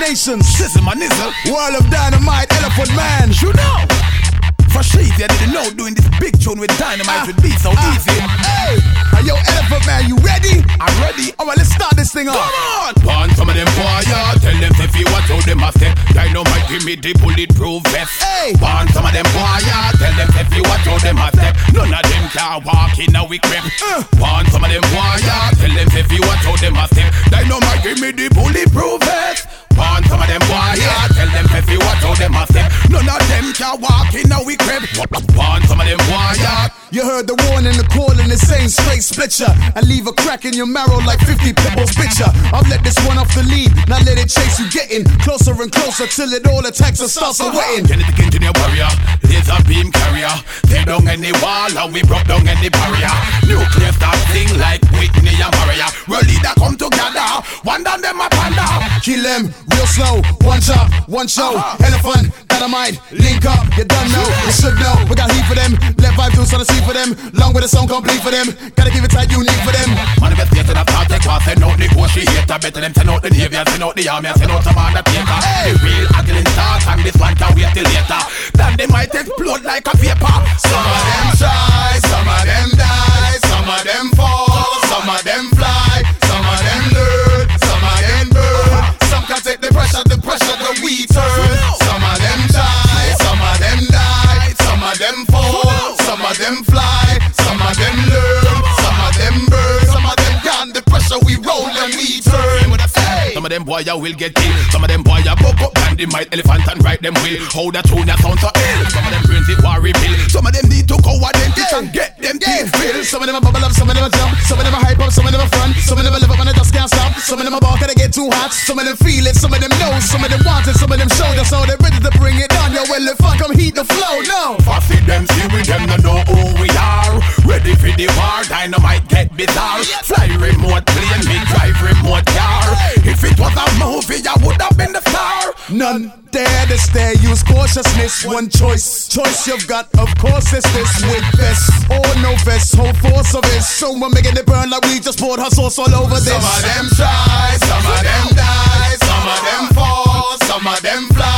nations. Sizzle my nizzle. World of dynamite, elephant man. You know. For sheet, I didn't know doing this big tune with dynamite would be so easy. Hey, yo, elephant man, you ready? I'm ready. Alright, let's start this thing off. Come on! Want some of them fire, tell them if you want to them a step. Dynamite give me the bulletproof vest. Hey! Want some of them fire, tell them if you want to them a step. None of them can walk in a we crep. Want some of them fire, tell them if you want to them a step. Dynamite give me the bulletproof vest. Want some of them fire, tell them if you want to them a step. None of them can walk in a we crep. Want some of them fire. You heard the warning, the call, and the same straight split ya and leave a crack in your marrow like 50 pitbulls bitch ya. I'll let this one off the lead, now let it chase you, getting closer and closer till it all attacks and starts sweating. Genetic engineer warrior, laser beam carrier. Tear down any wall and we broke down any barrier. Nuclear start sing like Whitney and Maria. Real leader come together, one down them a panda. Kill them real slow, one shot, one show. Elephant, dynamite, link up, you done know, you should know. We got heat for them, let vibe do something see for them. Long with the sound complete for them, gotta give it tight, unique for them. Man, the best place in the park, take off, send out negotiator. Better them send out the navy, send out the army, send out some undertaker. The real haggling start and this one can wait till later. Then they might explode like a vapor. Some of them try, some of them die, some of them fall, some of them fly, some of them learn, some of them burn. Some can take the pressure that we turn. Some of them die, some of them die, some of them fall, some of them fly, some of them learn, some of them burn, some of them can the pressure we roll and we turn. Some of them boy ya will get killed. Some of them boy ya buck up dynamite, elephant and ride them will. How that tune ya sound so ill. Some of them brains it worry bill. Some of them need to go out and get them teeth filled. Some of them a bubble up, some of them a jump, some of them a hype up, some of them a front, some of them a live up and they just can't stop. Some of them a bark and they get too hot. Some of them feel it, some of them know, some of them want it, some of them show it. So they ready to bring it on. Yo, well the fun come heat the flow now. Fussy them see we them no know who we are. Ready for the war, dynamite get bizarre. Fly remote plane, me drive remote car. If it was a movie, I would have been the star. None dare to stay, use cautiousness. One choice you've got, of course it's this. With vest or no vest, whole force of it. So we're making it burn like we just poured hot sauce all over this. Some of them try, some of them die, some of them fall, some of them fly.